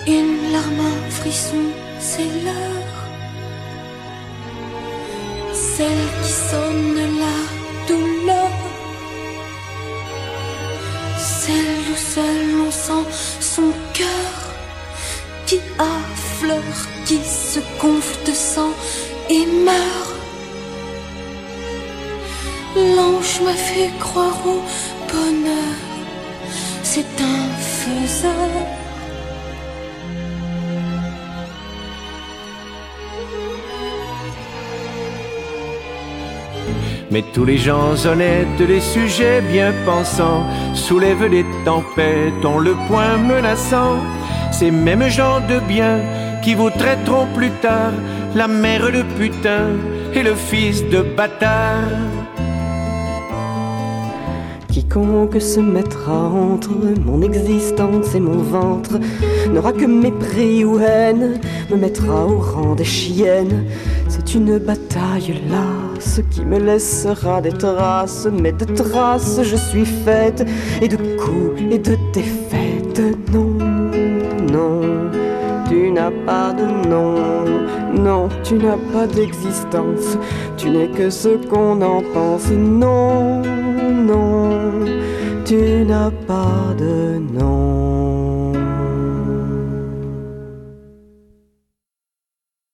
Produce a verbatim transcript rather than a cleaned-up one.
Une larme, un frisson, c'est l'heure, celle qui sonne la douleur, celle où seul on sent son cœur qui affleure, qui se gonfle de sang et meurt. L'ange m'a fait croire au bonheur, c'est un faiseur. Mais tous les gens honnêtes, les sujets bien pensants, soulèvent des tempêtes, ont le poing menaçant. Ces mêmes gens de bien qui vous traiteront plus tard la mère de putain et le fils de bâtard. Quiconque se mettra entre mon existence et mon ventre n'aura que mépris ou haine, me mettra au rang des chiennes. C'est une bataille lasse qui me laissera des traces, mais de traces je suis faite, et de coups et de défaites. Non, non, tu n'as pas de nom, non, tu n'as pas d'existence, tu n'es que ce qu'on en pense. Non, non, tu n'as pas de